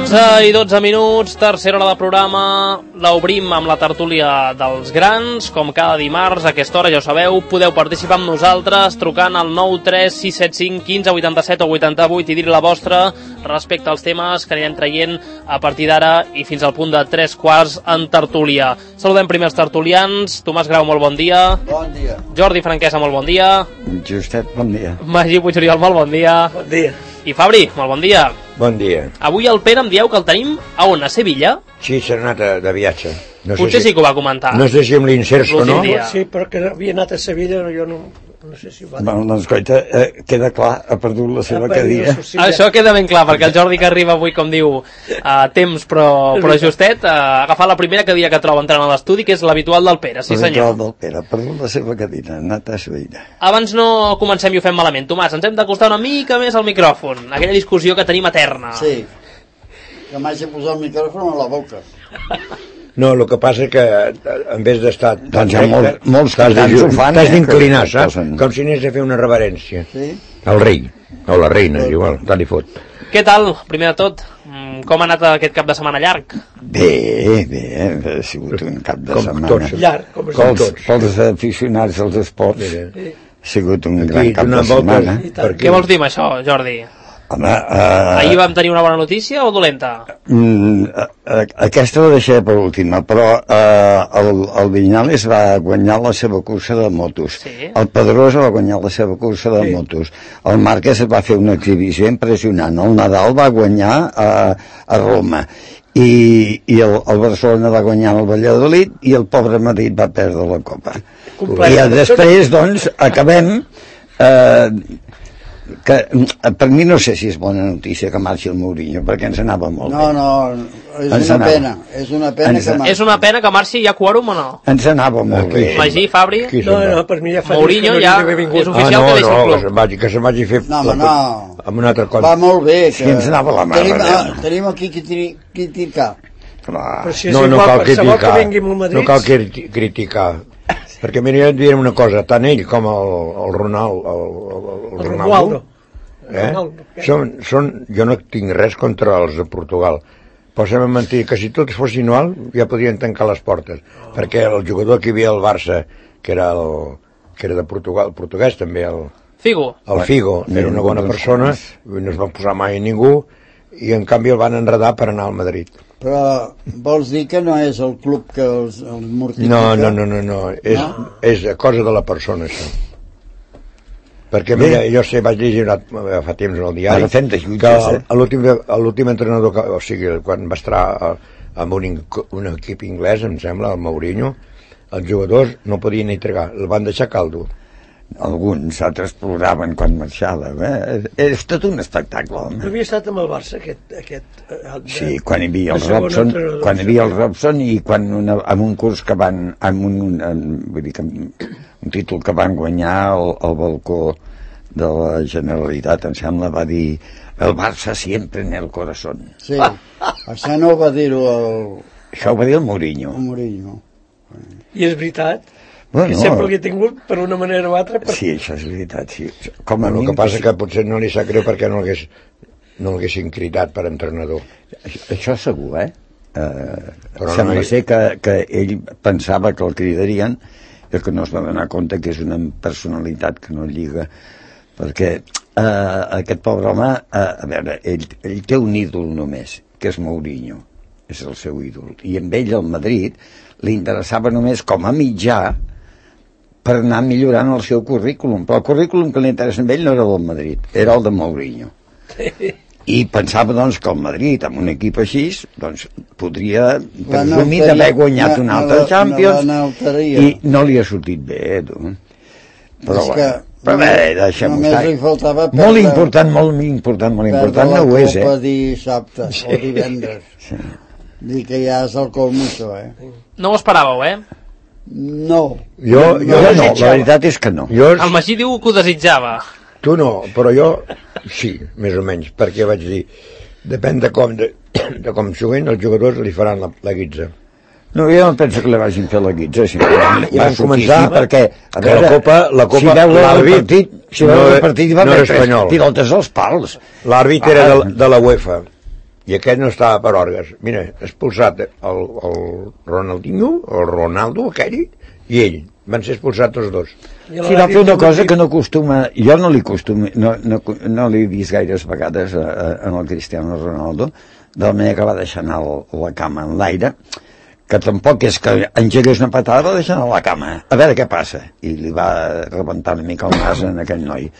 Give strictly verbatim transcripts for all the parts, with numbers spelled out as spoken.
dotze i dotze minuts, tercera hora de programa, l'obrim amb la tertúlia dels grans, com cada dimarts, a aquesta hora ja ho sabeu, podeu participar amb nosaltres trucant al nou tres sis set cinc quinze vuitanta-set o vuitanta-vuit i dir la vostra respecte als temes que anirem traient a partir d'ara i fins al punt de tres quarts en tertúlia. Saludem primer els tertulians. Tomàs Grau, molt bon dia. Bon dia. Jordi Franquesa, molt bon dia. Justet, bon dia. Magí Puigoriol, molt bon dia. Bon dia. I Fabri, molt bon dia. Bon dia. Avui el Pere em dieu que el tenim a on? A Sevilla? Sí, s'ha anat de, de viatge. No sé Potser si, sí que ho va comentar. No sé si amb l'inserso o no. Dia. Sí, però que havia anat a Sevilla, jo no, no sé si ho va dir. Bueno, doncs, coita, eh, queda clar, ha perdut la seva cadira. Això queda ben clar, perquè el Jordi que arriba avui, com diu, a temps però, però justet, ha agafat la primera cadira que troba entrant a l'estudi, que és l'habitual del Pere, sí senyor. L'habitual del Pere, ha perdut la seva cadira, ha anat a Sevilla. Abans no comencem i ho fem malament, Tomàs, ens hem d'acostar una mica més al micròfon, aquella discussió que tenim eterna. Sí, que m'hagi posat el micròfon a la boca. No, el que passa és que en vez d'estar... Doncs hi ha molt, molts cantants ho fan. T'has d'inclinar, saps? Com si anés a fer una reverència. Sí? El rei, o la reina, és igual, tant li fot. Què tal, primer de tot? Com ha anat aquest cap de setmana llarg? Bé, bé, ha sigut un cap de com setmana. Tots, llarg, com es pels, tots. Pels aficionats als esports, Mira. ha sigut un Aquí, gran cap de setmana. Què vols dir amb això, Jordi? Home, uh, Ahir vam tenir una bona notícia o dolenta? Mm, uh, aquesta la deixaré per última, però uh, el, el Viñales va guanyar la seva cursa de motos, sí. El Pedrosa va guanyar la seva cursa de sí. motos, el Márquez va fer una exhibició impressionant, el Nadal va guanyar a, a Roma, i, i el, el Barcelona va guanyar el Valladolid i el pobre Madrid va perdre la Copa. Complet. I després, doncs, acabem... Eh, que per mi no sé si és bona notícia que marxi el Mourinho, perquè ens anava molt No, bé. no, és Ens una anava. pena, és una pena Ens- que marxi. És una pena que marxi, hi ha quòrum o no? Ens anava molt Aquí. bé. Magí, Fabri? Qui No, se'n va? no, per mi ja fa Mourinho temps que no ja hauria d'haver vingut. és oficial Ah, no, que deixa el no, club. que se'n vagi, que se'n vagi a fer... No, home, la- no. Amb un altre Va cosa. molt bé. És que ens anava la mare, Tenim, ja. ah, tenim aquí qui tri- criticar. Clar. Però si és No, no igual, cal qualsevol que criticar. vingui amb el Madrid... No cal criti- criticar. Perquè mira, et diré una cosa, tant ell com el, el Ronald, el, el, el, El Ronaldo, Romualdo. eh? Ronaldo, què? Són, són, jo no tinc res contra els de Portugal, però sembla mentir que si tots fossin igual ja podrien tancar les portes, oh. perquè el jugador que hi havia al Barça, que era, el, que era de Portugal, portuguès també, el, Figo. el Figo, era una bona persona, no es va posar mai a ningú, i en canvi el van enredar per anar al Madrid. Però vols dir que no és el club que els, els mortifica? No, no, no, no, no. És, No? és cosa de la persona, això. Perquè, mira, jo sé, vaig llegir una, fa temps en el diari, Ara fem de jutges, que eh? l'últim l'últim entrenador, que, o sigui, quan va estar a- amb un, inc- un equip inglès, em sembla, el Mourinho, els jugadors no podien ni tregar, el van deixar caldo. Alguns altres ploraven quan marxava. Eh? És tot un espectacle, No home. havia estat amb el Barça, aquest... aquest eh, de, Sí, quan hi havia el de segon Robson, entrenador. quan hi havia el Robson i quan una, en un curs que van, en un, en, vull dir que en, un títol que van guanyar al, al balcó de la Generalitat, em sembla, va dir el Barça sempre en el corazón. Sí, això no ho va dir-ho el, Això ho va dir el Mourinho. el Mourinho. I és veritat, Bueno, que sempre l'he tingut per una manera o altra. Per... sí, això és veritat, sí. Com a El mínim, que passa sí. que potser no li sap greu perquè no l'hagués no l'haguessin cridat per entrenador. Això, això segur, eh? eh Però sembla no hi- ser que, que ell pensava que el cridarien i que no es va donar compte que és una personalitat que no lliga, perquè eh, aquest pobre home, eh, a veure, ell, ell té un ídol només, que és Mourinho, és el seu ídol, i amb ell al Madrid li interessava només com a mitjà per anar millorant el seu currículum, però el currículum que li interessa a ell no era el del Madrid, era el de Mourinho. I pensava, doncs, que el Madrid, amb un equip així, doncs, podria presumir d'haver guanyat un altre Champions, i no li ha sortit bé, tu. Però, És que bueno, però bé, deixem-ho només estar. li faltava Molt perdre- important, molt important, molt important, Perdre no ho la és, Copa eh? dissabte o divendres. Sí. Dir que ja és el colmo, això, eh? No ho esperàveu, eh? No. Jo, jo, Jo no, no, la veritat és que no. jo, El Magí diu que ho desitjava. tu no, però jo sí, més o menys, perquè vaig dir, depèn de com, de, de com juguen, els jugadors li faran la, la guitza. No, jo no penso que li vagin fer la guitza, si va van sortir començar així, perquè, a que la veure, Copa- la Copa- si veus el l'àrbit partit, si no veus el era- partit, hi va no era haver tres espanyol. pilotes als pals. L'àrbit era de, de la UEFA i aquest no estava per orgues. Mira, expulsat el, el Ronaldinho, el Ronaldo, aquell, i ell. Van ser expulsats tots dos. Sí, va fer una cosa que no acostuma... Jo no li costumo... No, no, no l'he vist gaires vegades a, a, a el Cristiano Ronaldo, de la manera que va deixar anar el, la cama en l'aire, que tampoc és que engegués una patada, va deixar anar la cama. A veure què passa. I li va rebentar una mica el nas en aquell noi.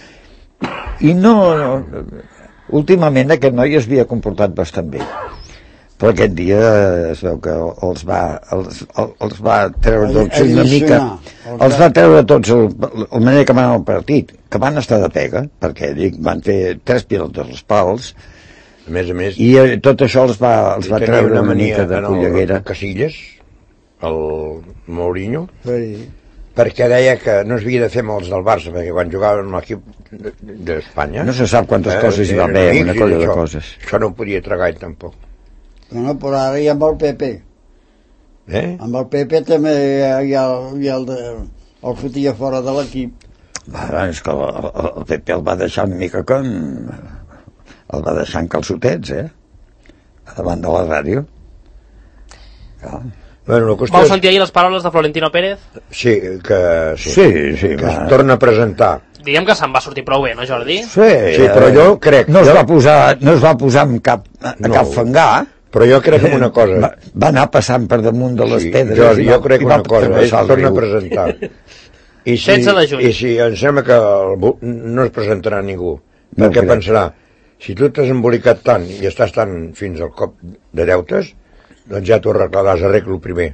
I no... no últimament aquest noi es havia comportat bastant bé. Però aquest dia es veu que els va, els, els va treure tots una mica, els va treure tots el, el manera que van al partit, que van estar de pega, perquè dic, van fer tres pilotes als pals, a més a més, i tot això els va, els va treure una, una mica de polleguera. El Casillas, el Mourinho, Sí. perquè deia que no es havia de fer molts del Barça, perquè quan jugaven amb l'equip d'Espanya... No se sap quantes eh, coses hi va haver, una colla de coses. Això no ho podia tragar ell tampoc. No, però ara hi ha amb el P P. Eh? Amb el P P també hi ha, hi ha, hi ha el, de, el fotia fora de l'equip. Va, és que el, el P P el va deixar una mica com... El va deixar en calçotets, eh? Davant de la ràdio. Ja. Bueno, la qüestió Vau és... sentir ahir les paraules de Florentino Pérez? Sí, que... Sí, Sí, sí, que va. es torna a presentar. Diguem que se'n va sortir prou bé, no, Jordi? Sí, Sí, però jo crec... No es jo... va posar, no es va posar amb cap, a No. cap fangar. Però jo crec en una cosa. Va, va anar passant per damunt de les Sí, pedres. jo, i jo va- crec i una va cosa, ell travessar el torna a riu. presentar. I si, setze de juny. I si em sembla que el, bu- no es presentarà ningú, No perquè crec. pensarà, si tu t'has embolicat tant i estàs tant fins al cop de deutes, doncs ja t'ho arreglaràs, arreglo primer.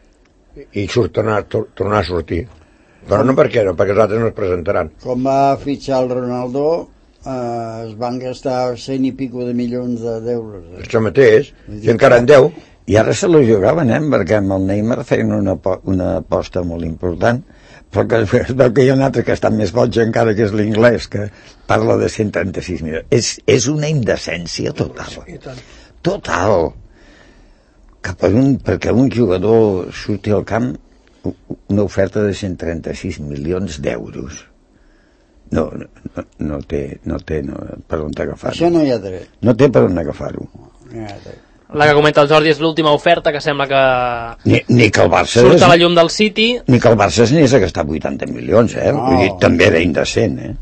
I surt, tornar, tor tornar a sortir. Però no per què, no, perquè els altres no es presentaran. Com va fitxar el Ronaldo, eh, es van gastar cent i pico de milions d'euros. Això mateix, i encara en deu. I ara se la jugaven, eh? Perquè amb el Neymar feien una, po- una aposta molt important, però que es veu que hi ha un altre que està més boig encara, que és l'inglès, que parla de cent trenta-sis milions. És, és una indecència total. I tant. Total. Que per un, perquè un jugador surti al camp una oferta de cent trenta-sis milions d'euros. No, no, no té, no té no, per on agafar-ho. Això no hi ha dret. No té per on agafar-ho. No hi ha dret. La que comenta el Jordi és l'última oferta que sembla que Ni, ni que el Barça... surt és- a la llum del City. Ni que el Barça se n'és a gastar vuitanta milions, eh? No. Vull dir, també era indecent, eh?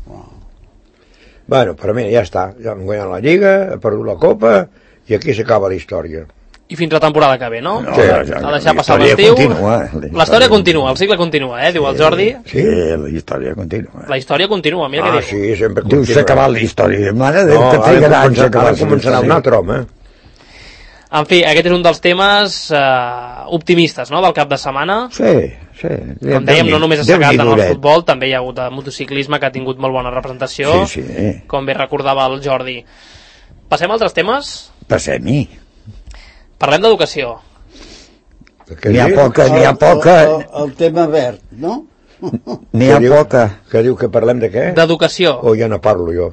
Bueno, però mira, ja està. Ja hem guanyat la Lliga, ha perdut la Copa, i aquí s'acaba la història. I fins la temporada que ve, no? No, Sí, ja, a ja, deixar la passar història l'estiu. continua, La història continua, el cicle continua, eh? Diu el Jordi. Sí, la història continua. La història continua, mira Ah, què diu. sí, sempre Diu, continua. s'ha acabat la història. Mare de Déu, No, que ara, trigarà anys a comença, acabar. ara començarà un altre home. En fi, aquest és un dels temes eh, optimistes, no?, del cap de setmana. Sí, sí. Com dèiem, no només ha Déu-n'hi segat en el duret. futbol, també hi ha hagut de motociclisme, que ha tingut molt bona representació, Sí, sí. com bé recordava el Jordi. Passem a altres temes? Passem-hi. Parlem d'educació. Què N'hi ha diu? poca, n'hi ha El- poca, El, el tema verd, no? n'hi ha Què diu? poca. Que diu que parlem de què? D'educació. O ja no parlo jo.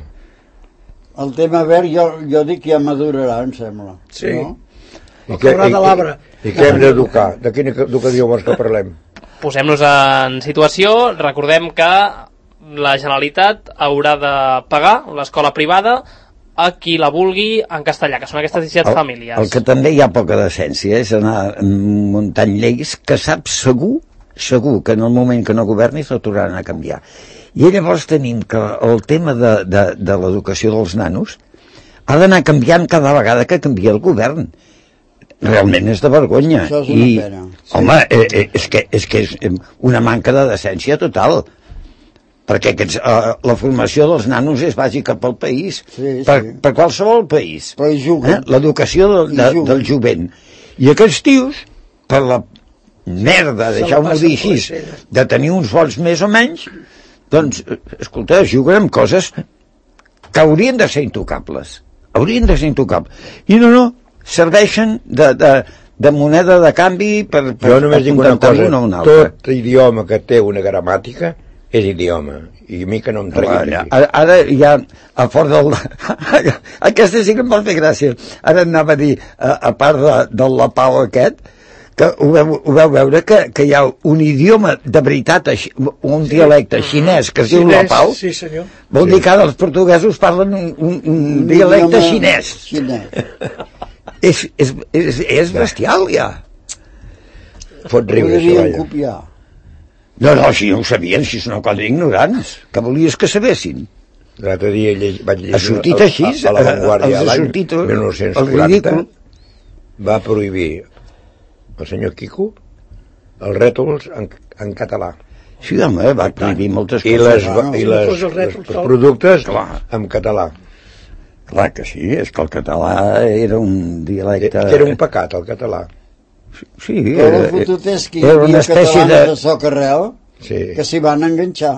El tema verd jo, jo dic que ja madurarà, em sembla. Sí. No? El cabrat de l'arbre. I, i què hem d'educar? De quina educació vols que parlem? Posem-nos en situació. Recordem que la Generalitat haurà de pagar l'escola privada a qui la vulgui en castellà, que són aquestes disset El, famílies. el que també hi ha poca decència és anar muntant lleis que saps segur, segur que en el moment que no governis la tornaran a canviar. I llavors tenim que el tema de, de, de l'educació dels nanos ha d'anar canviant cada vegada que canvia el govern. Realment és de vergonya. Això és una I, pena. home, eh, eh, és, que, és que és una manca de decència total. Perquè aquests, eh, la formació dels nanos és bàsica pel país, Sí, per, sí. per qualsevol país. Però hi juguen. Eh? L'educació de, I de, juguen. del jovent. I aquests tios, per la merda, Se la deixeu-m'ho passen dir per així, l'escena. de tenir uns vots més o menys, doncs, eh, escolta, juguen amb coses que haurien de ser intocables. Haurien de ser intocables. I no, no, serveixen de, de, de moneda de canvi per, per, Jo només per dic una contentar cosa, un o un altre. tot idioma que té una gramàtica és idioma, i a mi que no em tregui Ara, aquí. ara, ara ja a fort del... Aquesta sí que em vol fer gràcia. Ara anava a dir, a, a part de, del lapau aquest, que ho veu, ho veu veure que, que hi ha un idioma de veritat, un dialecte xinès que es diu lapao. Sí, senyor. Vol dir que ara els portuguesos parlen un, un, un, un dialecte xinès. xinès. És, és, és, és bestial, ja. Fot Ho riure, devien això, copiar. No, no, si no ho sabien, si és una cosa ignorants. Que volies que sabessin? L'altre dia lleg, vaig llegir... Ha sortit així, a, a la Vanguardia, ha l'any sortit el- mil nou-cents el quaranta, ridícul. va prohibir el senyor Quico els rètols en, en català. Sí, home, va prohibir moltes I, coses. les, Bueno, i si no les, fos el les, rètol els sol. productes Clar. en català. Clar que sí, és que el català era un Que dialecte... era un pecat, el català. Sí, Però era, el fotut és que hi era havia una espècie catalanes de... de soc arrel Sí. que s'hi van enganxar.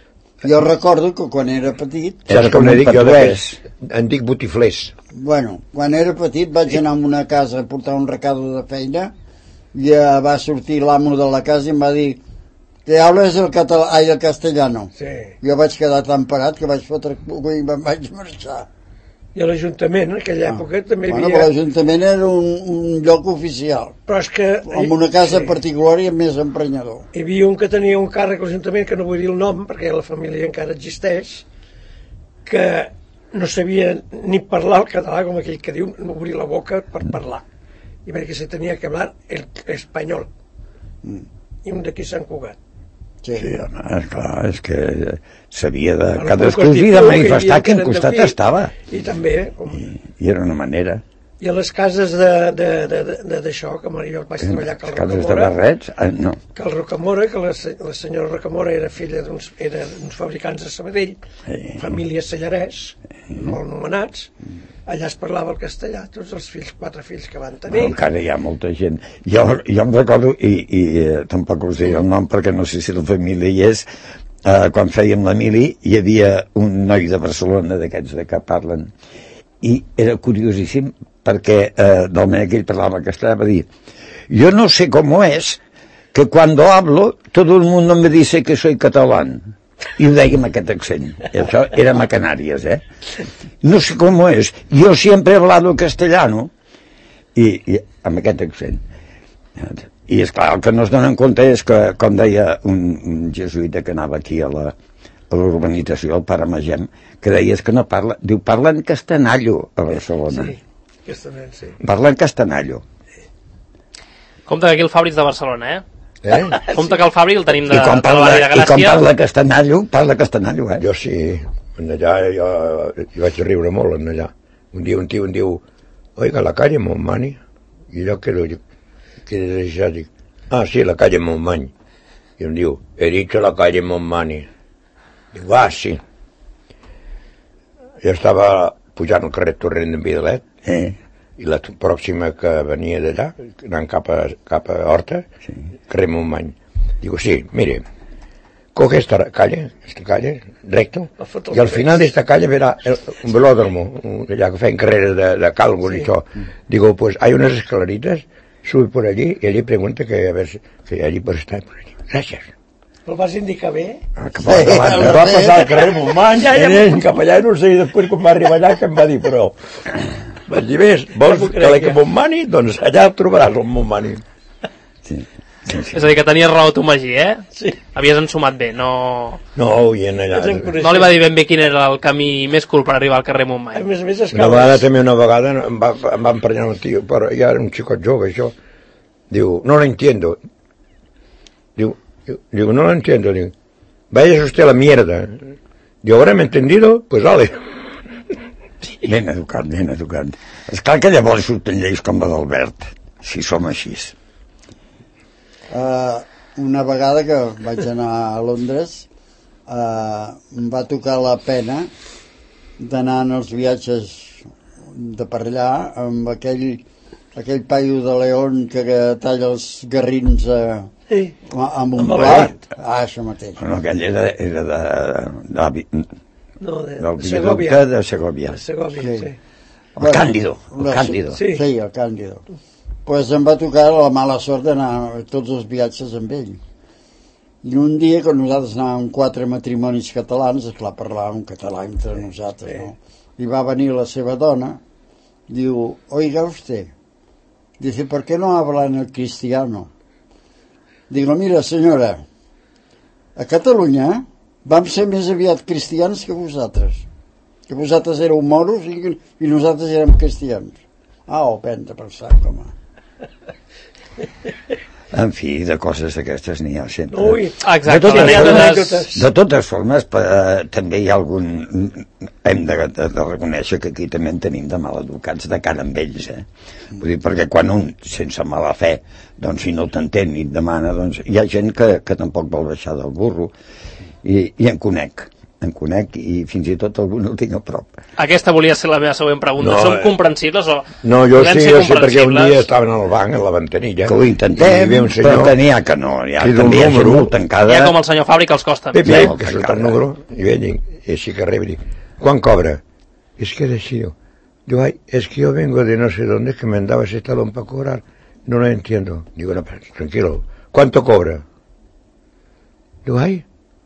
Jo recordo que quan era petit, Era Saps com com ne un dic jo patuès. d'aquests? En dic botiflers. bueno, quan era petit vaig anar a una casa a portar un recado de feina i eh, va sortir l'amo de la casa i em va dir que hables el català, ai, el castellano. Sí. Jo vaig quedar tan parat que vaig fotre cuco i me'n vaig marxar. I a l'Ajuntament, en aquella època, també hi Bueno, havia... però l'Ajuntament era un, un lloc oficial. Però és que... Amb una casa sí. particular i més emprenyador. Hi havia un que tenia un càrrec a l'Ajuntament, que no vull dir el nom, perquè la família encara existeix, que no sabia ni parlar el català, com aquell que diu, no obrir la boca per parlar. I perquè se tenia que hablar el espanyol. Mm. I un d'aquí Sant Cugat. Sí. Sí, home, esclar, és que s'havia de... Bueno, Cadascú poc havia de article que hi manifestar havia que en que eren costat de fi. estava. I també, com, I era una manera. i a les cases de, de, de, de, d'això, que jo vaig treballar que Les el cases de Rocamora, barrets, ah, no. que el Rocamora, que la, se- la senyora Rocamora era filla d'uns era d'uns fabricants de Sabadell, Sí. família Cellarès, molt anomenats, allà es parlava el castellà, tots els fills, quatre fills que van tenir. Però encara hi ha molta gent. Jo, jo em recordo, i, i eh, tampoc us diré el nom perquè no sé si la família hi és, eh, quan fèiem la mili hi havia un noi de Barcelona d'aquests de que parlen i era curiosíssim perquè eh, del moment que ell parlava castellà va dir yo no sé cómo es que cuando hablo todo el mundo me dice que soy catalán. I ho deia amb aquest accent. I això érem a Canàries, eh? No sé com és. Jo sempre he hablado castellano. I, i amb aquest accent. I és clar, el que no es donen compte és que, com deia un, un jesuïta que anava aquí a la a l'urbanització, el pare Magem, que deia és que no parla, diu, parla en castanallo a Barcelona. Sí, aquesta nen, sí. Parla en castanallo. Compte que aquí el Fàbrics de Barcelona, eh? Eh? Compte que el Fabri el tenim de, I com de la parla, Vall de i com Gràcia. parla castanallo, parla castanallo, eh? Jo sí, en allà jo, jo vaig riure molt en allà. Un dia un tio em diu, oiga, la calle Montmany. I jo que que això dic, ah, sí, la calle Montmany. I em diu, he dicho la calle Montmany. Diu, ah, sí. Jo estava pujant el carrer Torrent d'en Vidalet, Eh, i la t- pròxima que venia d'allà, anant cap a, cap a Horta, Sí. carrer Montmany. Digo, sí, mire, coge esta calle, esta calle, recto, La foto y al del final de esta calle verá el- un velódromo, un- allá que feien carreras de, de calvos y eso. Digo, pues hay unas escaleritas, sube por allí y allí pregunta que a ver si que allí pues está por allí. Gracias. El vas indicar bé? ah, que va davant, Em eh? va passar al carrer Montmany, Ja, ja, ell cap allà, no sé, i després quan va arribar allà que em va dir, però... Vaig dir, ves, vols Ja m'ho que crec, la que ja. Montmany? Doncs allà trobaràs el Montmany. Sí, sí, sí. És a dir, que tenies raó tu, Magí, eh? Sí. Havies ensumat bé, no... No, i en allà... Ens en coneixem. No li va dir ben bé quin era el camí més cool per arribar al carrer A Montmany. més a més, es Una vegada també, una vegada, em va, em va emprenyar un tio, però ja era un xicot jove, això. Diu, no lo entiendo. Diu, diu no lo entiendo. Diu, vaya usted a la mierda. Diu, ahora me he entendido, pues vale. Ben educat, ben educat. Esclar que llavors surten lleis com la d'Albert, si som així. Uh, una vegada que vaig anar a Londres uh, em va tocar la pena d'anar en els viatges de per allà amb aquell, aquell paio de León que, que talla els garrins uh, Sí. amb un Amb el plat. Ah, això mateix. Bueno, aquell era, era de, de, de, No, de, del de viaducte Segòvia. de Segòvia. De Segòvia, Sí. sí. El Càndido, el la- Càndido. Sí. Sí, el Càndido. Pues em va tocar la mala sort d'anar a tots els viatges amb ell. I un dia, quan nosaltres anàvem quatre matrimonis catalans, esclar, parlàvem català entre nosaltres, no? I va venir la seva dona, diu, oiga usted, Dice, ¿por qué no hablan el cristiano? Digo, mira, senyora, a Catalunya vam ser més aviat cristians que vosaltres. Que vosaltres éreu moros i, i nosaltres érem cristians. Ah, ho prendre per sac, home. En fi, de coses d'aquestes n'hi ha sempre. Ui, exacte. De totes, anècdotes. de totes formes, eh, també hi ha algun... Hem de, de, de reconèixer que aquí també en tenim de maleducats de cara amb ells, eh? Vull dir, perquè quan un, sense mala fe, doncs si no t'entén ni et demana, doncs hi ha gent que, que tampoc vol baixar del burro, i, i en conec. en conec i fins i tot algun el tinc a prop. Aquesta volia ser la meva següent pregunta. No, Som eh, comprensibles o... No, jo podem sí, ser jo sí, perquè un comprensibles? dia estaven al banc, a la ventanilla. Que ho intentem, un però que n'hi ha que no. Hi ha, també hi ha gent molt tancada. Hi ha com el senyor Fabri que els costa. Pep, Ja, Pep, que surt el número, i ve i així que rebi. ¿Cuán cobra? Es que he decidido. Digo, ay, es que yo vengo de no sé dónde, que me andaba ese talón para cobrar. No lo entiendo. Digo, no, pero, tranquilo. ¿Cuánto cobra? Digo, ay,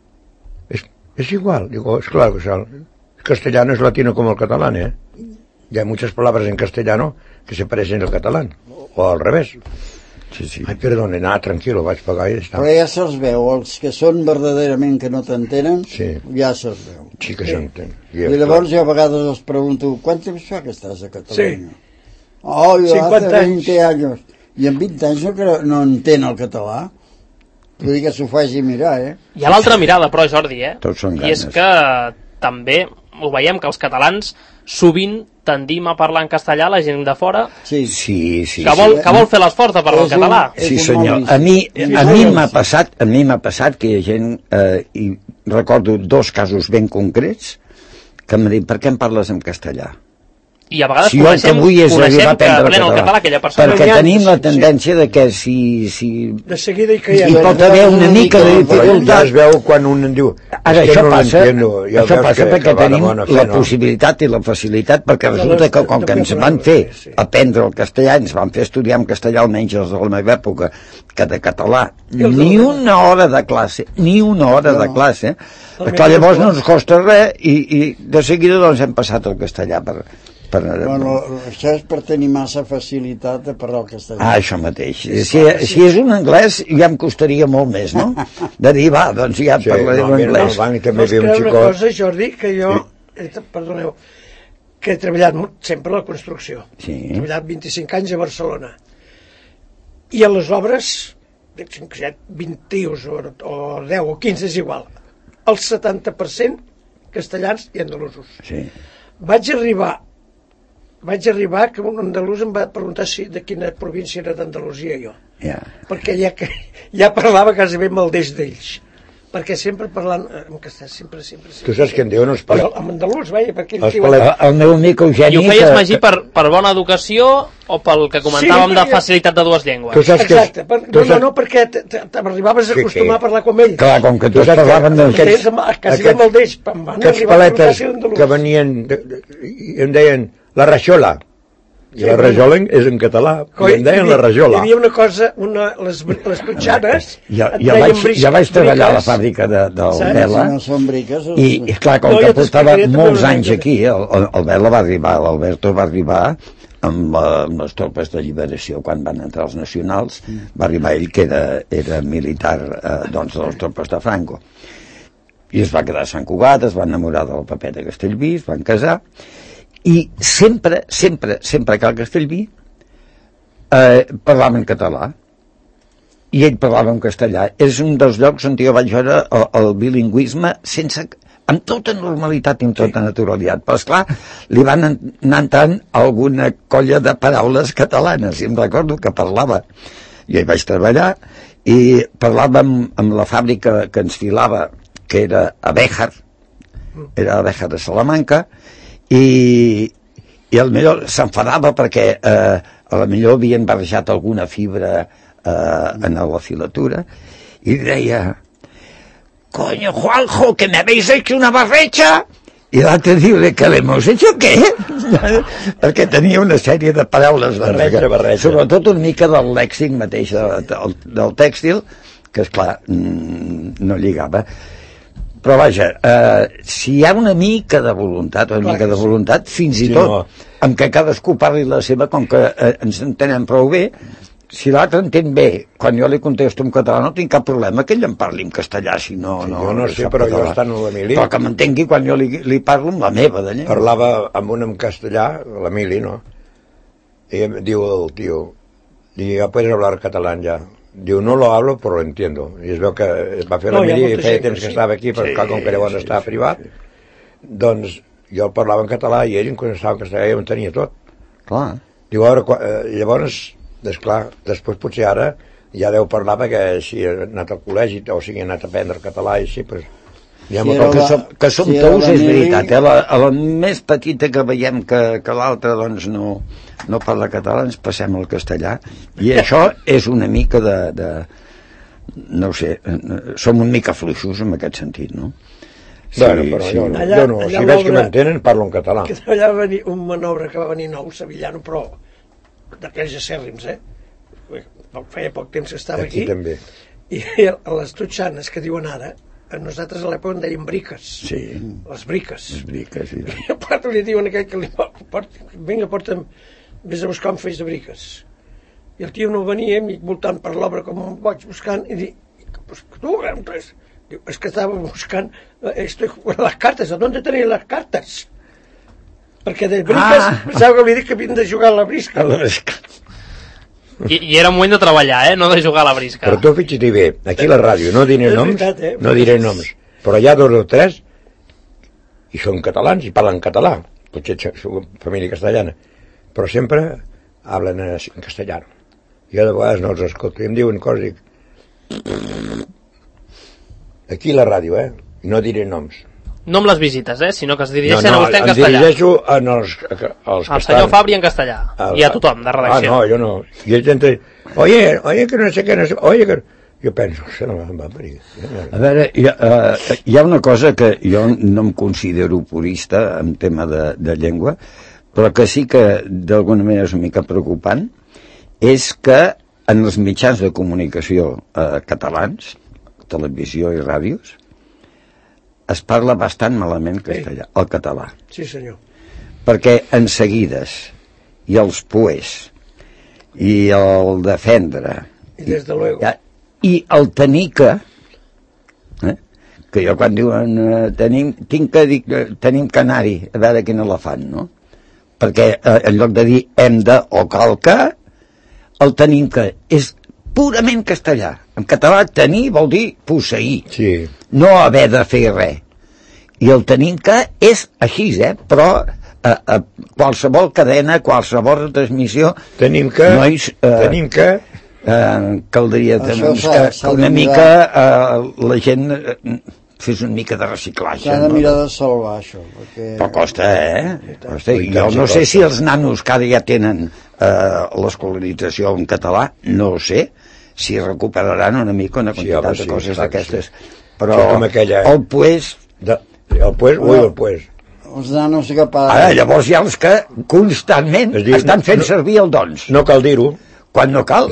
es, es igual. Digo, es claro que es el castellano es latino como el catalán, ¿eh? Y hay muchas palabras en castellano que se parecen al catalán, o al revés. Sí, sí. Ai, perdone, nada, tranquilo, vaig pagar i ja està. Però ja se'ls veu, els que són verdaderament que no t'entenen, Sí. ja se'ls veu. Sí que s'entén. I llavors jo a vegades els pregunto, quant temps fa que estàs a Catalunya? Sí. Oh, jo cinquanta hace veinte anys. I en vint anys no, creo, no entén el català. Vull dir que s'ho faci mirar, eh? Hi ha l'altra mirada, però, Jordi, eh? Tots són I és ganes. que també ho veiem que els catalans sovint tendim a parlar en castellà, la gent de fora, Sí. Sí, sí. que vol, sí. que vol fer l'esforç de parlar en És un- català. és Sí, un senyor. mal A mi, vici. a Sí, mi sí. m'ha passat, a mi m'ha passat que hi ha gent, eh, i recordo dos casos ben concrets, que m'ha dit, per què em parles en castellà? I a vegades Si jo el que coneixem, vull és coneixem arribar a que aprendre plen el català, català aquella persona. perquè N'hi ha- tenim la sí. tendència de que si, si De seguida hi hi caiem. pot haver una mica de Ja dificultat. es veu quan un en diu, Ara, és que això no passa, l'entiendo, ja això veus passa que- perquè que va de tenim bona fe, la no? possibilitat i la facilitat, perquè De resulta les- que com de que ens preparar-ho van fer bé, sí. aprendre el castellà, ens van fer estudiar en castellà almenys els de la meva època, que de català, I els de ni la una hora de classe, ni una hora No. de classe, El clar, meu llavors no poble. ens costa res i, i de seguida doncs hem passat el castellà per... per Bueno, això és per tenir massa facilitat de parlar el castellà. Ah, això mateix. Si, si és un anglès ja em costaria molt més, no? De dir, va, doncs ja Sí, parlaré no, mira, anglès. al banc també Vols ve un creure una xicot. cosa, Jordi, que jo, eh, perdoneu, que he treballat molt, sempre a la construcció. Sí. He treballat vint-i-cinc anys a Barcelona. I a les obres, vint tios o, o deu o quinze, és igual, el setanta per cent castellans i andalusos. Sí. Vaig arribar vaig arribar que un andalús em va preguntar si de quina província era d'Andalusia jo, Ja. perquè ja, que, ja parlava quasi bé maldeix d'ells, perquè sempre parlant en castellà, sempre, sempre, sempre. Tu saps què en diuen els Però palets? amb andalús, veia, perquè ell Els diu... palets. El meu amic Eugeni... I ho feies, que- Magí, per, per bona educació o pel que comentàvem Sí, de perquè- facilitat de dues llengües? Tu saps que... Exacte, per, tu no, no, saps- no, perquè t- t- t'arribaves a Sí, acostumar sí. a parlar com ell. Clar, com que Tu tots saps que parlaven de... aquests- Aquests, amb- quasi aquests- amb el d'ells, em van Aquests arribar a preguntar paletes si era andalús. que venien de, de, i em deien la rajola, i Sí, la bueno. rajola és en català, i Coi, em deien hi la havia- rajola. Hi havia una cosa, una, les, les totxanes... Ja, et ja, deien vaig, bris- ja vaig treballar a la briques. fàbrica de, del Saps? Vela Si no són briques... i, i clar, com No, que jo portava t'explicaré també molts una anys anècdota. aquí, el, el, el Vela va arribar, l'Alberto va arribar amb, la, amb les tropes de lliberació quan van entrar els nacionals, va arribar ell que era, era militar eh, doncs, de les tropes de Franco. I es va quedar a Sant Cugat, es va enamorar del paper de Castellví, es van casar, i sempre, sempre, sempre que al Castellví eh, parlava en català i ell parlava en castellà. És un dels llocs on jo vaig veure el, el bilingüisme sense, amb tota normalitat i amb tota naturalitat. Però, esclar, li van anar entrant alguna colla de paraules catalanes, i em recordo que parlava. Jo hi vaig treballar i parlava amb, amb la fàbrica que ens filava, que era a Béjar, era a Béjar de Salamanca, i, i al millor s'enfadava perquè eh, a la millor havien barrejat alguna fibra eh, en la filatura i deia coño Juanjo que me habéis hecho una barrecha i l'altre diu que le hemos hecho què? Perquè tenia una sèrie de paraules Barreja, barreja. sobretot una mica del lèxic mateix de, del, del tèxtil que esclar no lligava. però vaja, eh, si hi ha una mica de voluntat, una Clar mica de que sí. voluntat, fins i Sí, tot, no. amb que cadascú parli la seva, com que eh, ens entenem prou bé, si l'altre entén bé, quan jo li contesto en català no tinc cap problema que ell em parli en castellà, si no... Sí, no jo no sé, sap però jo català. estant amb l'Emili... Però que m'entengui quan jo li, li parlo amb la meva de llengua. Parlava amb un en castellà, l'Emili, no? I em diu el tio, diu, ja puedes hablar catalán ya. Diu, no lo hablo, però lo entiendo. I es veu que va fer No, hi ha l'Emili i molta feia gent temps que que sí. estava aquí, però Sí, clar, com que llavors sí, estava sí, privat, doncs jo el parlava en català i ell, quan estava en castellà, ja ho entenia tot. Clar. Diu, ara, qua- eh, llavors, esclar, després potser ara ja deu parlar perquè si ha anat al col·legi o sigui, ha anat a aprendre català i així, doncs... Ja Sí, m'ho era toca. Que la- som, que som si era tous, és l'Emili- veritat. Eh? La, a la més petita que veiem que, que l'altra doncs, no, no parla català, ens passem al castellà. I això és una mica de... de no ho sé, eh, som una mica fluixos en aquest sentit, no? Bueno, però jo no, Allà- jo no. allà si veig que l'obra- m'entenen, parlo en català. Que allà va venir un manobre que va venir nou, sevillano, però d'aquells acèrrims, eh? Feia poc temps que estava Aquí aquí. també. I a les totxanes que diuen ara, a nosaltres a l'època en dèiem briques. Sí, Les briques. és briques. Sí. I a part li diuen aquell que li porta, vinga, porta'm, vés a buscar un feix de briques. I el tio no venia, i voltant per l'obra com un boig buscant, i dic, pues tu, pues, diu, es que estava buscant, estoy las cartas, ¿a dónde tenéis las cartas? Perquè de briques, Ah. pensava que li dic que havien de jugar a la brisca. A la brisca. I, I era un moment de treballar, eh? No de jugar a la brisca. Però tu fixa't bé, aquí a la ràdio no diré És noms, veritat, eh? no diré noms, però hi ha dos o tres i són catalans i parlen català, potser són família castellana, però sempre hablen en castellano. Jo de vegades no els escolto i em diuen coses i dic... Aquí a la ràdio, eh? No diré noms. No amb les visites, eh? Sinó que es dirigeixen no, no, a vostè en em castellà. dirigeixo en els, als que Al senyor estan... Fabri en castellà. Ah, I a tothom, de redacció. Ah, no, jo no. I ells entren, oye, oye, que no sé què, no sé... Oye, que... Jo penso, això no em va venir. A veure, hi ha, uh, hi ha una cosa que jo no em considero purista en tema de, de llengua, però que sí que d'alguna manera és una mica preocupant, és que en els mitjans de comunicació eh, catalans, televisió i ràdios, es parla bastant malament castellà, el català. Sí, senyor. Perquè en seguides, i els pues, i el defendre, I des de luego. i, i el tenir que, eh? que jo quan diuen eh, tenim, tinc que dir, eh, tenim que anar-hi a veure quin elefant, no? Perquè eh, en lloc de dir hem de o cal que, el tenim que és purament castellà. En català tenir vol dir posseir, Sí. no haver de fer res. I el tenim que és així, eh? Però a, a qualsevol cadena, qualsevol transmissió, Tenim que... nois, eh, tenim que... eh, caldria Això doncs, s'ha- que, s'ha que de una mirar. mica eh, la gent eh, fes una mica de reciclatge. S'ha de no? mirar de salvar això, perquè... Però costa, eh? Costa. I Jo tant, no sí, sé costa. si els nanos que ara ja tenen eh, l'escolarització en català, no ho sé, si recuperaran una mica una Sí, quantitat home, de sí, coses clar que d'aquestes. sí. Però Sí, com aquella, eh? el pues... De, el pues, ui, el pues. Els nanos que pa... Ara, llavors hi ha els que constantment Es diu- estan fent no- servir el doncs, No cal dir-ho. quan no cal.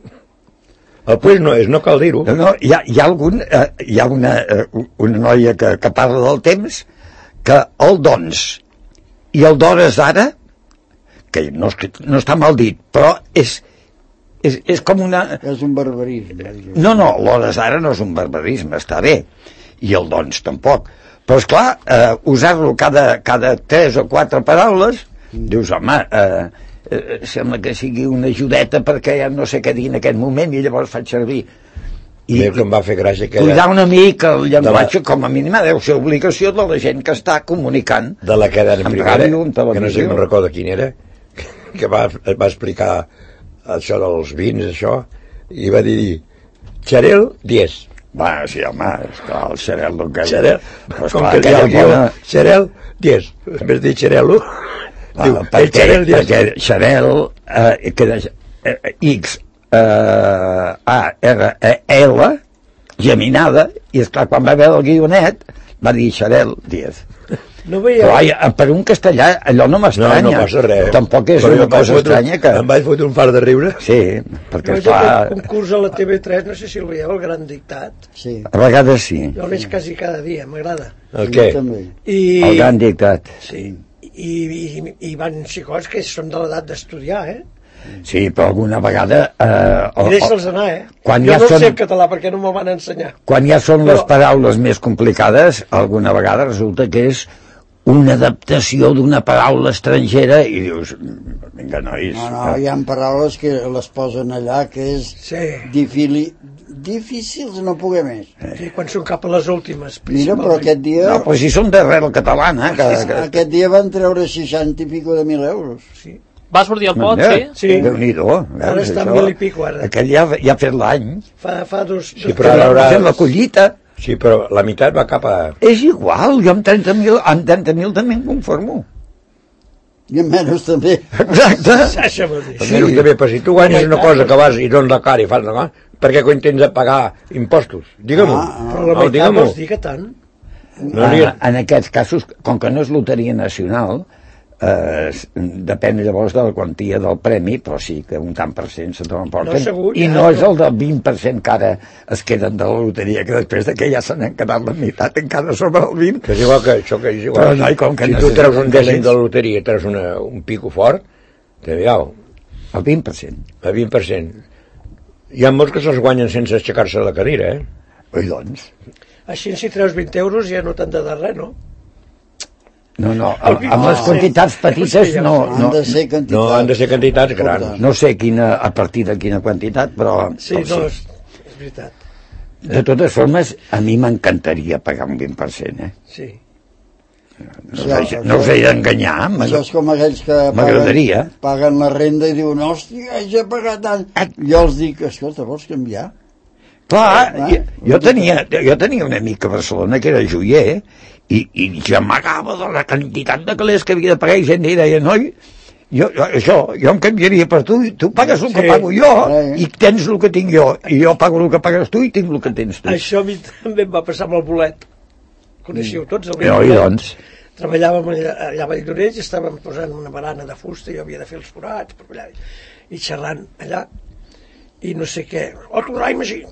El pues no és, no cal dir-ho. No, no, hi ha, hi ha, algun, eh, hi ha una, eh, una noia que, que parla del temps, que el doncs i el d'hores d'ara, que no, és que no està mal dit, però és, és, és com una... És un barbarisme. No, no, l'hores d'ara no és un barbarisme, està bé, i el doncs tampoc. Però, esclar, eh, usar-lo cada, cada tres o quatre paraules, dius, home, eh, eh, sembla que sigui una ajudeta perquè ja no sé què dir en aquest moment i llavors faig servir. I que em va fer gràcia aquella... Cuidar una mica el llenguatge, la... com a mínim deu ser obligació de la gent que està comunicant. De la cadena en primera, ràdio, en que no sé televisió. si me'n recordo quin era, que va, va explicar això dels vins, això, i va dir, Xarel, diez. Va, sí, home, esclar, el xarel del que... Xarel, Pues, com clar, que el aquella guió, bona... Xarel, diez. En vez de dir Xarel, Ah, diu, el perquè, Xarel, diez. perquè xarel eh, queda eh, X eh, A R E L geminada, i esclar, quan va veure el guionet va dir xarel diez. No veia... Però ai, per un castellà allò no m'estranya. No, no passa res. Tampoc és Però una em vaig cosa fotre- estranya que... Em vaig fotre un fart de riure. Sí, perquè Vaig es a fa... fer un curs a la T V tres, no sé si el veieu, el Gran Dictat. Sí. A vegades sí. Jo el veig quasi cada dia, m'agrada. El què? Jo també. I... El Gran Dictat. Sí. I, i, i van xicots que són de l'edat d'estudiar, eh? Sí, però alguna vegada... Eh, o, I deixa'ls anar, eh? Quan jo ja no són- sé el català perquè no me'l van ensenyar. quan ja són les Però- paraules més complicades, alguna vegada resulta que és una adaptació d'una paraula estrangera i dius, vinga, nois... No, no, hi ha paraules que les posen allà que és Sí. difili... difícils no poder més. Sí, quan són cap a les últimes. Mira, però aquest dia... No, però si són d'arrel catalana, que... que... Aquest dia van treure seixanta i pico de mil euros. Sí. Va sortir al pot, Mira, sí? Sí. Déu-n'hi-do. Ara veus, està en això? mil i pico, ara. Aquell ja, ja ha fet l'any. Fa, fa dos... Sí, dos però ara haurà- Ha fet la collita. Sí, però la meitat va cap a... És igual, jo amb trenta mil amb trenta mil també em conformo. I en menys també. Exacte. Això vol dir. Sí. Almenys també, però si tu guanyes una cosa que vas i dones la cara i fas la cara, per què quan tens de pagar impostos? Digue-m'ho. Ah, Però la Oh, meitat digue-m'ho. vols dir que tant? No Ah, li... en aquests casos, com que no és loteria nacional, eh, depèn llavors de la quantia del premi, però sí que un tant per cent se te l'emporten. No, segur, I ja, no és però- el del vint per cent que ara es queden de la loteria, que després de que ja se n'han quedat la meitat encara sobre el vint. Que és igual que això, que és igual. Però, noi, com que si tu necessiten treus un dècim calés. de la loteria i treus una, un pico fort, te veus, El vint per cent. a vint per cent. Hi ha molts que se'ls guanyen sense aixecar-se de la cadira, eh? Oi, doncs. Així si treus vint euros ja no t'han de dar res, no? No, no, El amb, amb les vint per cent. quantitats petites no, Han no, de ser quantitats. No, han de ser quantitats grans. no sé quina, a partir de quina quantitat, però, Sí, però no, és, és veritat. De totes formes, a mi m'encantaria pagar un vint per cent, eh? Sí. No us hagi, no us he d'enganyar. Això és com aquells que M'agradaria. paguen, paguen la renda i diuen, hòstia, haig de pagar tant. Jo els dic, escolta, vols canviar? Clar, Ah, jo, jo, tenia, jo tenia un amic a Barcelona que era joier i, i m'amagava de la quantitat de calés que havia de pagar i gent i deia, noi, jo, jo, això, jo em canviaria per tu i tu pagues el que Sí. pago jo Eh. i tens el que tinc jo i jo pago el que pagues tu i tinc el que tens tu. Això a mi també em va passar amb el bolet. Coneixíeu tots el No, i bolet? doncs, Treballàvem allà, allà a Valldoreix, estàvem posant una barana de fusta, jo havia de fer els forats per allà, i xerrant allà, i no sé què, oh, tu rai, Magí!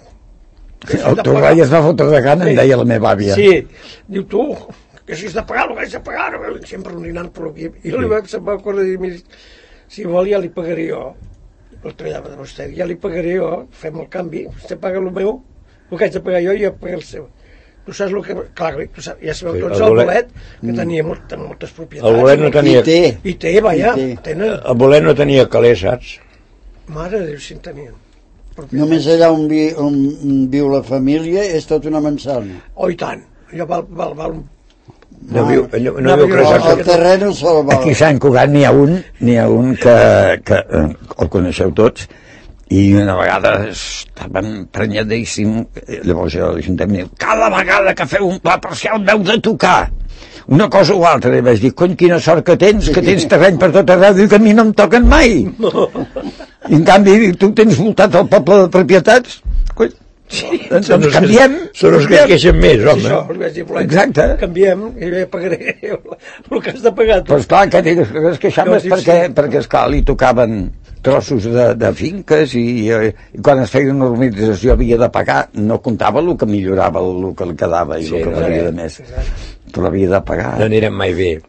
el Torrai es va fotre de gana, em deia la meva àvia. Sí, diu tu, que si has de pagar, el que has de pagar, sempre rondinant per aquí. I li va, se'm va ocórrer dir, mira, si vol ja li pagaré jo, el treballava de vostè, ja li pagaré jo, fem el canvi, vostè paga el meu, el que haig de pagar jo i jo pagar el seu. Tu saps el que... Clar, tu saps, ja sabeu Sí, tots el el bolet- bolet, que tenia molt, moltes propietats. El bolet no I tenia... té. I té, vaja, I té. tenen... El bolet no tenia calés, saps? Mare de Déu, si en tenien. Només allà on, vi, on viu la família és tot una manzana. Oh, i tant. Allò val, val, val un... No, viu, no, no No, viu no, El, creixat. el terreny se'l val. Aquí a Sant Cugat n'hi ha un, n'hi ha un que, que eh, el coneixeu tots, i una vegada estava emprenyadíssim, eh, llavors jo a l'Ajuntament, cada vegada que feu un pla parcial m'heu de tocar una cosa o altra, i vaig dir, cony, quina sort que tens, que tens terreny per tot arreu, diu que a mi no em toquen mai. I en canvi tu tens voltat el poble de propietats. Cony, sí, doncs, Són doncs els que- canviem. Són els que canviem. queixen més, Això, home. li vaig dir, "Bolet, Exacte. canviem, i jo ja pagaré el que has de pagar tu. Però esclar, que digues que es queixaven Jo és dic perquè, sí. perquè esclar, li tocaven trossos de, de finques i, i, i quan es feia una urbanització havia de pagar, no comptava el que millorava, el que li quedava i Sí, el que no, valia de exacte, més. exacte. Tu l'havia de pagar. No anirem mai bé.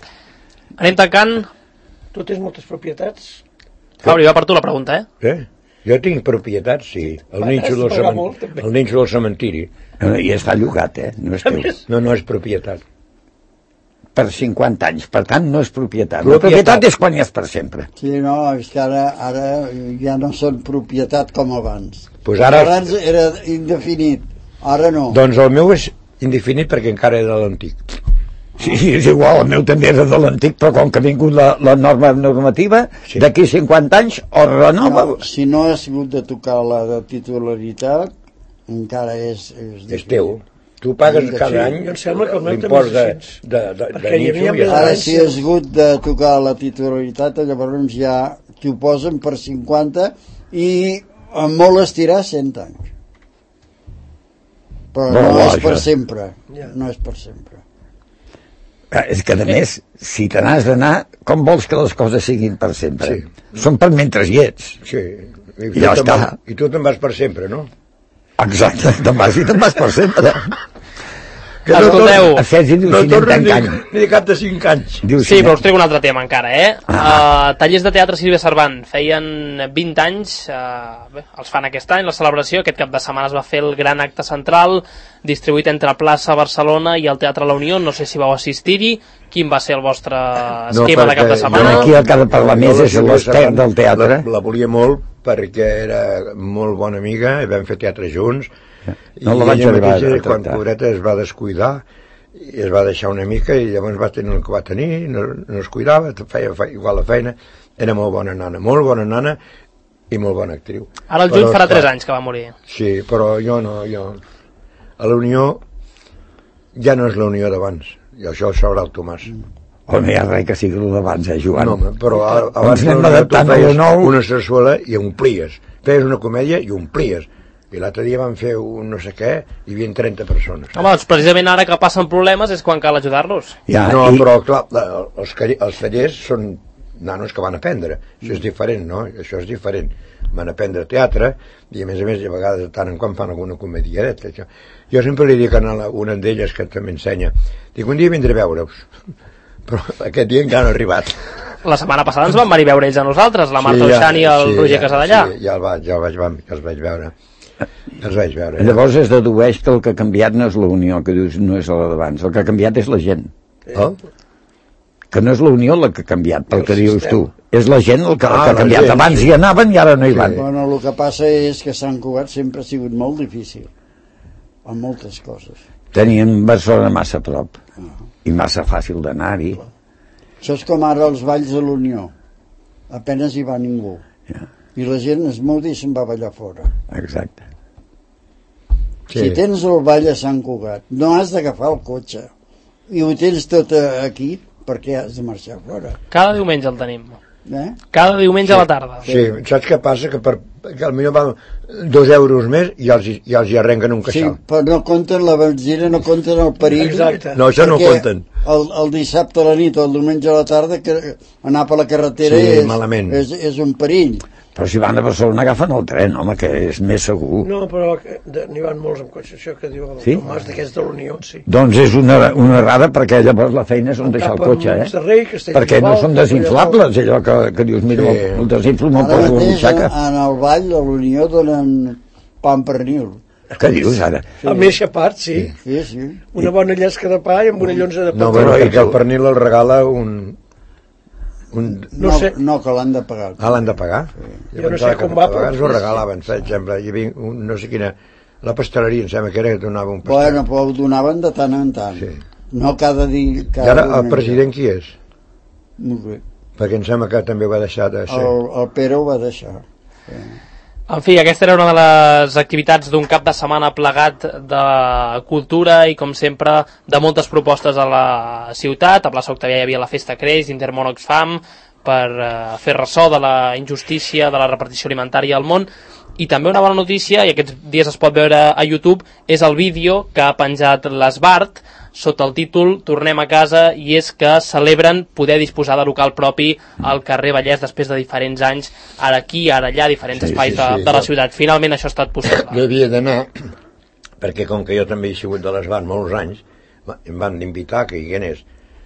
Anem tancant. Tu tens moltes propietats? Fabri, va per tu la pregunta, eh? Eh? Jo tinc propietats, sí. El Has nínxol de del, pagar cemen... molt, també. el nínxol del cementiri. I està llogat, eh? No és teu. No, no és propietat. Per cinquanta anys, per tant no és propietat. La Propietat. propietat és quan hi és per sempre. Sí, no, és que ara, ara ja no són propietat com abans. Pues ara- Abans era indefinit, ara no. Doncs el meu és indefinit perquè encara era de l'antic. Sí, és igual, el meu també era de l'antic, però com que ha vingut la, la norma normativa, Sí. d'aquí cinquanta anys o renova... No, si no has hagut de tocar la de titularitat, encara és... És, És teu. Tu pagues Sí, cada sí, any em sembla que el meu l'impost també de, és així. de, de, de Perquè hi havia nínxol i ja més- està. Ara, si has hagut de tocar la titularitat, llavors ja t'ho posen per cinquanta i amb molt estirar cent anys. Però No, no, no, és per això- sempre. Ja. No és per sempre. És que, a més, si te n'has d'anar, com vols que les coses siguin per sempre? Sí. Són per mentre hi ets. Sí. I, I ja està. Vas, I tu te'n vas per sempre, no? Exacte, te'n vas i te'n vas per sempre. Que no escolteu, a Fets i diu no cinquanta ni, anys. ni de cap de cinc anys. Diu sí, però us trec un altre tema encara, eh? Ah. Uh, tallers de teatre Sílvia Servant. Feien vint anys, uh, bé, els fan aquest any, la celebració. Aquest cap de setmana es va fer el gran acte central, distribuït entre Plaça Barcelona i el Teatre La Unió. No sé si vau assistir-hi. Quin va ser el vostre esquema no, de cap de setmana? Jo aquí al cada per la mesa és l'estern del teatre. La, la volia molt perquè era molt bona amiga i vam fer teatre junts. No I la vaig arribar mateixa, a tractar. quan pobreta es va descuidar i es va deixar una mica i llavors va tenir el que va tenir, no, no es cuidava, feia, feia igual la feina. Era molt bona nana, molt bona nana i molt bona actriu. Ara el juny farà tres anys que va morir. Sí, però jo no, jo... A la Unió ja no és la Unió d'abans, i això ho sabrà el Tomàs. O no hi ha res que sigui el d'abans, eh, Joan? No, però a, abans anem adaptant a lo nou. Una sarsuela i omplies. Feies una comèdia i omplies. I l'altre dia van fer un no sé què i hi havia trenta persones. Home, doncs precisament ara que passen problemes és quan cal ajudar-los. Ja, no, i... però clar, els, els tallers són nanos que van aprendre. Això és diferent, no? Això és diferent. Van aprendre teatre i a més a més a vegades de tant en quan fan alguna comedieta. Jo sempre li dic a una d'elles que també ensenya, dic, un dia vindré a veure-us. Però aquest dia encara no ha arribat. La setmana passada ens van venir a veure ells a nosaltres, la Marta sí, ja, Oixant i el sí, Roger ja, Casadellà. Sí, ja el vaig, ja el vaig, ja els vaig veure. Els vaig veure. Ja. Llavors es dedueix que el que ha canviat no és la Unió, que dius no és la d'abans. El que ha canviat és la gent. Oh? Que no és la Unió la que ha canviat, pel que dius tu. És la gent el que, ah, el que ha canviat. Gent, abans sí. hi anaven i ara no hi Sí. van. Bueno, el que passa és que Sant Cugat sempre ha sigut molt difícil. En moltes coses. Tenien Barcelona massa a prop. Uh-huh. I massa fàcil d'anar-hi. Això és com ara els balls de l'Unió. Apenes hi va ningú. Yeah. I la gent es mou i se'n va ballar fora. Exacte. Sí. Si tens el ball a Sant Cugat, no has d'agafar el cotxe. I ho tens tot aquí, perquè has de marxar fora. Cada diumenge el tenim. Eh? Cada diumenge sí. a la tarda. Sí, saps què passa? Que, per, que potser van dos euros més i els, i els hi arrenquen un queixal. Sí, però no compten la benzina, no compten el perill. Exacte. No, això no ho compten. El, el dissabte a la nit o el diumenge a la tarda que anar per la carretera sí, és, malament. és, és un perill. Però si van a Barcelona agafen el tren, home, que és més segur. No, però n'hi van molts amb cotxe, això que diu el sí? Tomàs d'aquests de l'Unió, sí. Doncs és una, una errada, perquè llavors la feina és on deixar el cotxe, eh? Rei, perquè no són desinflables, allò que, que dius, mira, sí. el desinflo me'l poso a la butxaca. En el ball de l'Unió donen pa amb pernil. Què dius, ara? Sí. A més, a part, sí. Sí, sí. Una bona llesca de pa i amb una llonza de pa. No, però i que el pernil el regala un... Un... No, no, sé. No, que l'han de pagar. Ah, l'han de pagar? Sí. Jo no sé com va, però... A vegades ho regalaven, per exemple, hi havia un, no sé quina... La pasteleria, em sembla que era que donava un pastel. Bueno, però ho donaven de tant en tant. Sí. No cada dia... Cada I ara el president qui és? No sé. Perquè em sembla que també ho va deixar de ser. El, el Pere ho va deixar. Sí. En fi, aquesta era una de les activitats d'un cap de setmana plegat de cultura i, com sempre, de moltes propostes a la ciutat. A Plaça Octavià hi havia la Festa Creix, Intermón Oxfam, per eh, fer ressò de la injustícia de la repartició alimentària al món. I també una bona notícia, i aquests dies es pot veure a YouTube, és el vídeo que ha penjat l'Esbart sota el títol Tornem a casa, i és que celebren poder disposar de local propi al carrer Vallès després de diferents anys, ara aquí, ara allà, diferents sí, espais sí, sí, de, de la ciutat. Finalment això ha estat possible. Jo havia d'anar, perquè com que jo també he sigut de l'Esbart molts anys, em van invitar que hi anés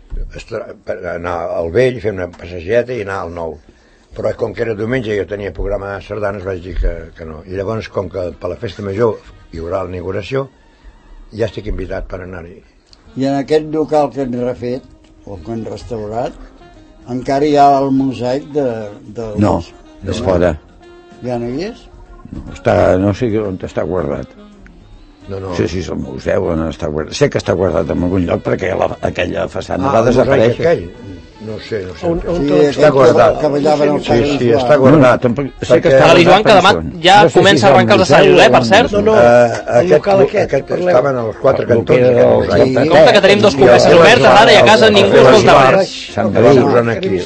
per anar al Vell, fer una passejeta i anar al Nou. Però com que era diumenge i jo tenia programa de sardanes, vaig dir que, que no. I llavors, com que per la festa major hi haurà la inauguració, ja estic invitat per anar-hi. I en aquest local que han refet, o que han restaurat, encara hi ha el mosaic de... de no, és fora. Ja no hi és? No, està, no sé on està guardat. No, no. No sé si és el museu o no està guardat. Sé que està guardat en algun lloc perquè la, aquella façana ah, va desaparèixer. Aquell? No sé, no sé. On, on sí, està guardat. Que, que sí, sí, sí, està guardat. No, no, sé que està Joan, que demà ja no sé comença si a arrencar els assajos, eh, per cert? No, no, uh, el local aquest, aquest estaven als quatre cantons. Sí. Compte que tenim dos comerços oberts, ara i a casa ningú escolta res. Sant David.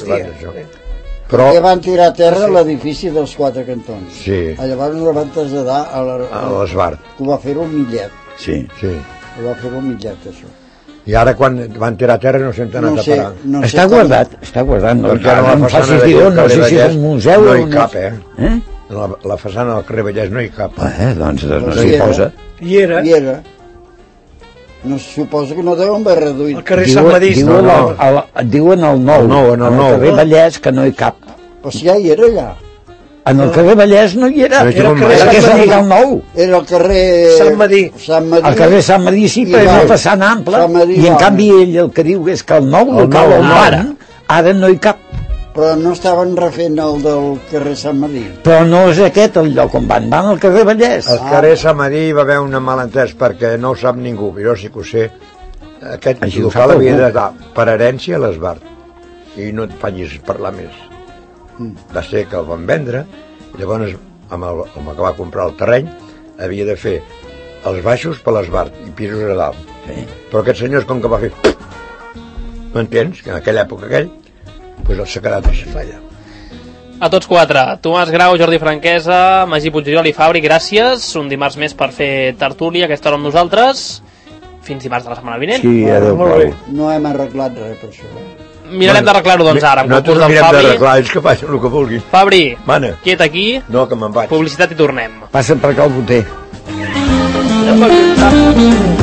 Però que van tirar a terra l'edifici dels quatre cantons. Sí. Llavors no van traslladar a l'Esbart. Que ho va fer un millet. Sí. Sí. Ho va fer un millet, això. I ara quan van tirar a terra no s'han anat No a sé, parar. no sé Està com- guardat, està guardat. No, Perquè ara no la em façana facis d'aquí dir, al no sé carrer si és Vallès un museu no o hi cap, eh? Eh? La, la façana del carrer Vallès no hi cap. Eh, doncs no Doncs s'hi hi era. posa. I era I era. No suposo que no deuen haver reduït. al carrer Diu- Sant Madí. diuen, no, no. el, el, diuen el nou, El nou, en el en nou. el carrer Vallès, que no hi cap. Però si ja hi era allà. En el carrer Vallès no hi era. Era Era el Per carrer què Sant s'ha Madí. lligat el nou? Era el carrer... Sant Madí. Sant Madí. El carrer Sant Madí sí, I però és va- una façana ampla. Sant Madí I en va. canvi ell el que diu és que el nou El local nou, on no. van, ara no hi cap. Però no estaven refent el del carrer Sant Madí. Però no és aquest el lloc on van, van al carrer Vallès. Al carrer Sant Madí va haver un malentès perquè no ho sap ningú, jo sí que ho sé. Aquest Així ho local sap havia algú. d'estar per herència a l'Esbart i no et facis parlar més. Va ser que el van vendre, llavors amb el, amb el que va comprar el terreny havia de fer els baixos per l'Esbart i pisos a dalt. Sí. Però aquest senyor com que va fer... M'entens? Que en aquella època aquell doncs s'ha quedat així. Falla. A tots quatre, Tomàs Grau, Jordi Franquesa, Magí Puigdellol i Fabri, gràcies. Un dimarts més per fer tertúlia, aquesta hora amb nosaltres. Fins dimarts de la setmana vinent. Sí, adéu, Molt bé. Pau. No hem arreglat res per això. Mirarem d'arreglar-ho, doncs, ara, amb Nosaltres concurs no del mirem Fabri. d'arreglar, ells que facin el que vulguin. Fabri, Mana, quiet aquí, no, que me'n vaig. publicitat i tornem. Passa per cal boter. Ja